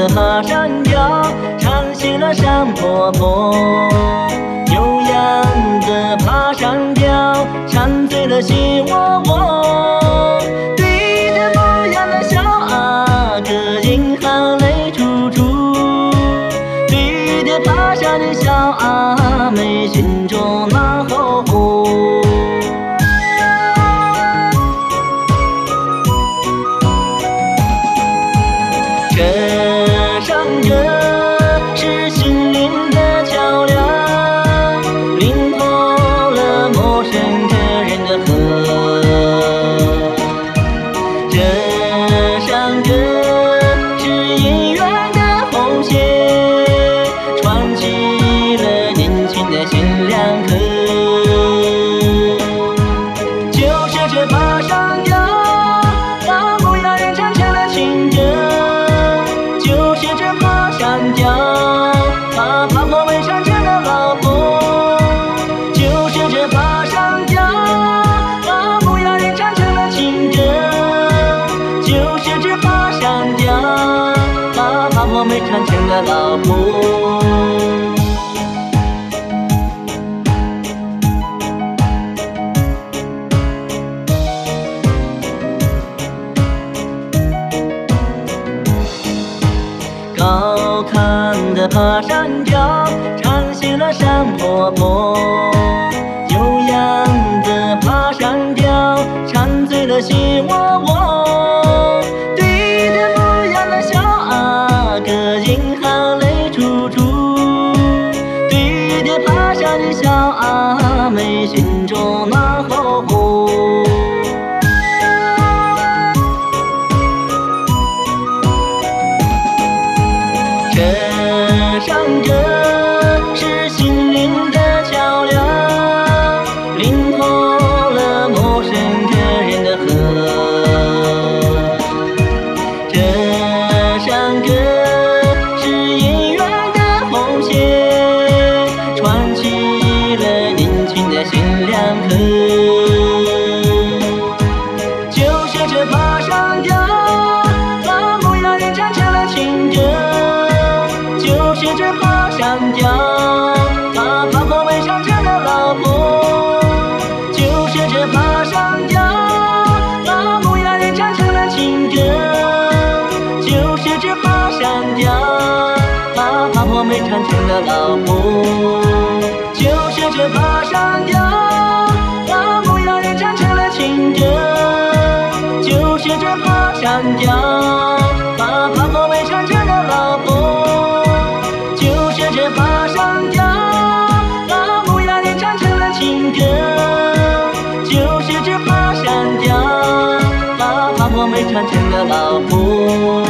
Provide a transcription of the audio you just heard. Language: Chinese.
的爬山脚，唱起了山坡坡。悠扬的爬山脚，唱醉了心窝窝。对着不一样的小阿哥，银行泪珠珠。对着爬山的小阿妹，心中那后悔。这山歌是心灵的桥梁，淋透了陌生的人的河。这山歌是姻缘的红线，串起了年轻的新两颗。就是这爬山脚，把不要人唱成了情歌。就是这爬山脚，把婆婆围上成了老婆。就是这爬山脚，把不要人唱成了情歌。就是这爬山脚，把婆婆围唱成了老婆。高看的爬山脚，唱醒了山坡坡。悠扬的爬山脚，唱醉了心窝窝。对着不一样的小阿哥，银行泪珠珠。对着爬山的小阿妹，心中那后悔。这山歌是心灵的桥梁，淋透了陌生的人的河。这山歌是姻缘的红线，串起了年轻的新两颗。就是这爬山脚，把不要人唱成了情歌。就是这爬山脚，把婆婆围上成了老婆。就是这爬山脚，把不要人唱成了情歌。就是这爬山脚，把婆婆围唱成了老婆。就是这爬山脚，把不要人唱成了情歌。就是这爬山脚，把婆婆围唱成了老婆。就是这爬山脚，把不要人唱成了情歌。就是这爬山脚，把婆婆围唱成了老婆。